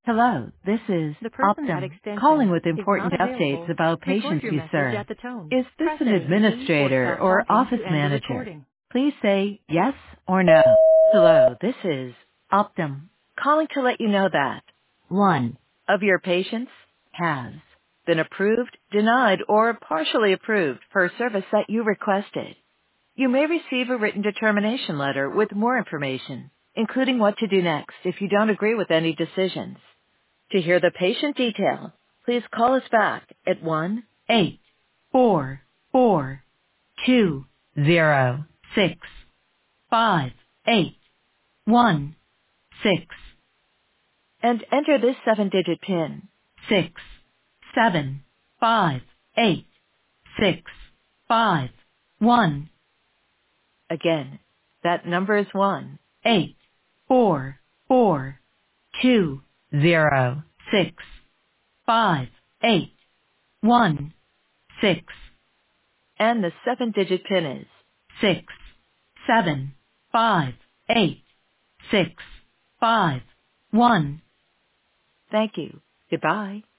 Hello, this is The person at Optum, calling extension with is important not updates available. about Record patients your you message serve. at the tone. Is this Press an any key or administrator stop or talking office to end the manager? recording. Please say yes or no. Hello, this is Optum, calling to let you know that one of your patients has been approved, denied, or partially approved for a service that you requested. You may receive a written determination letter with more information, including what to do next if you don't agree with any decisions. To hear the patient detail, please call us back at 1-844-206-5816 and enter this 7-digit PIN. 6758651. Again, that number is 1-844-206-5816. And the 7-digit PIN is 6758651. Thank you. Goodbye.